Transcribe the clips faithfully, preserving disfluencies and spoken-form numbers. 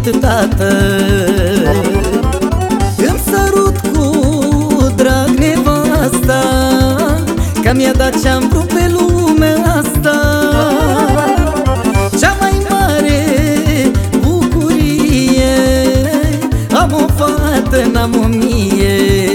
iubit tată. Îmi sărut cu drag nevasta, că mi-a dat ce-am vrut pe lumea asta. Cea mai mare bucurie, am o fată, n-am o mie.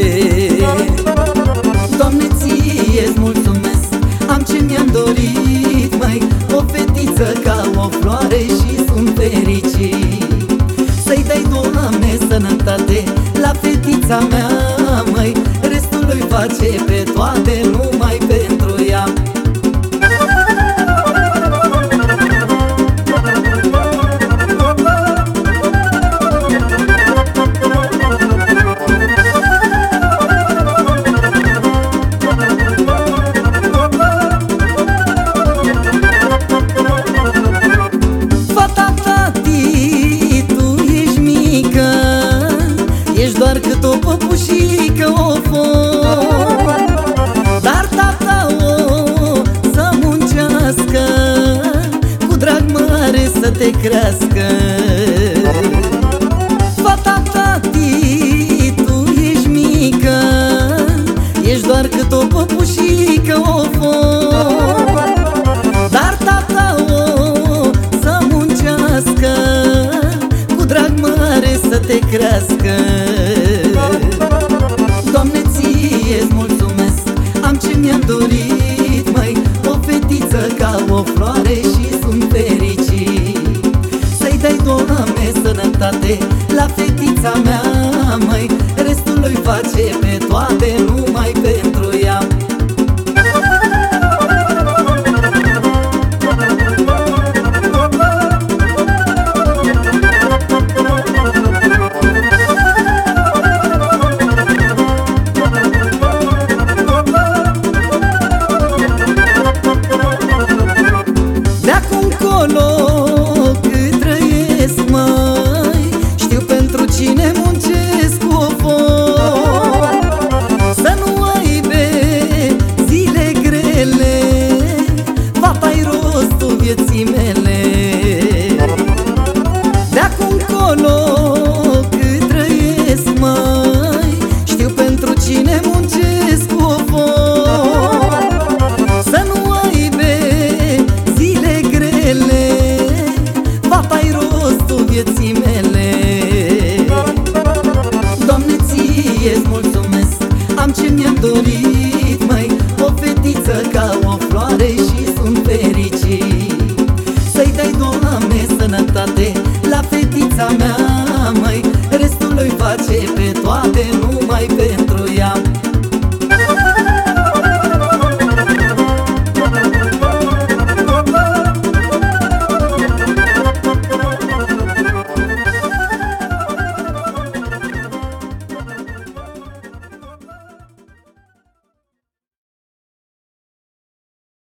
Doamne, ție-ți mulțumesc, am ce mi-am dorit, măi, o fetiță ca o floare și sunt fericit. Să-i dai, Doamne, sănătate la fetița mea, măi, restul îi face pe toate numai pentru ea. Ești doar cât o păpușică o fost, dar tata o să muncească, cu drag mare să te crească. Fata, tati, tu ești mică, ești doar cât o păpușică o fost, dar tata o să muncească, cu drag mare să te crească. Doamne, ție-ți mulțumesc, am ce mi-am dorit, măi, o fetiță ca o floare și sunt fericit. Să-i dai, Doamne, sănătate la fetița mea, măi, restul îi face pe toate numai pentru ea. Cât trăiesc, măi, știu pentru cine muncesc cu foc. Să nu aibă zile grele, fata-i rostul vieții mele. De-acum încolo cât trăiesc, măi, știu pentru cine muncesc cu foc. Să nu aibă zile grele, fata-i rostul vieții mele. Doamne, ție-ți mulțumesc, am ce mi-am dorit, măi, o fetiță ca o floare și sunt fericit. Să-i dai, Doamne, sănătate la fetița mea,